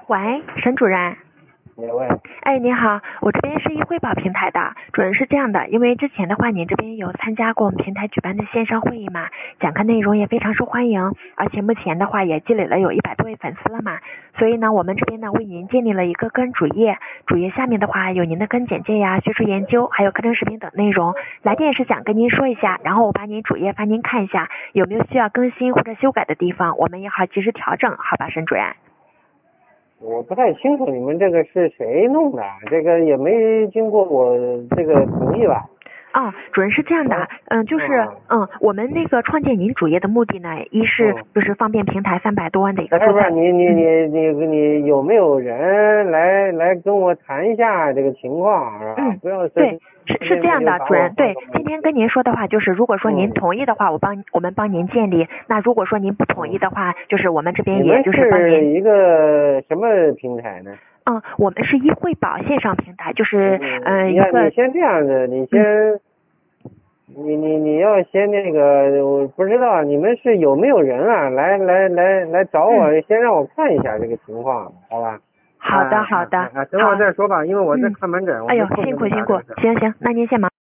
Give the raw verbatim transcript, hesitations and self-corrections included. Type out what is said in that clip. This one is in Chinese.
喂，沈主任。 哪位？ 哎，您好，我这边是易汇宝平台的。主任是这样的，因为之前的话，您这边有参加过我们平台举办的线上会议嘛，讲课内容也非常受欢迎，而且目前的话也积累了有一百多位粉丝了嘛，所以呢，我们这边呢为您建立了一个个人主页，主页下面的话有您的个人简介呀、学术研究，还有课程视频等内容。来电是想跟您说一下，然后我把您主页发您看一下，有没有需要更新或者修改的地方，我们也好及时调整，好吧，沈主任。 我不太清楚你们这个是谁弄的，这个也没经过我这个同意吧？ 哦，主任是这样的，嗯，就是，嗯，我们那个创建您主页的目的呢，一是就是方便平台三百多万的一个注册。 不是，你你你你你有没有人来来跟我谈一下这个情况，是吧？ 嗯， 不要对，是是这样的，主任，对，今天跟您说的话就是，如果说您同意的话，我帮我们帮您建立；那如果说您不同意的话，就是我们这边也就是帮您。 你们是一个什么平台呢？ 嗯，我们是易汇宝线上平台，就是嗯一个。 你先这样子，你先。嗯你你你要先那个，我不知道你们是有没有人啊，来来来来找我，嗯、先让我看一下这个情况，好吧？ 好的好的， 啊啊啊、等会儿再说吧，因为我在看门诊。 嗯、哎呦，辛苦辛苦，行行，那您先忙。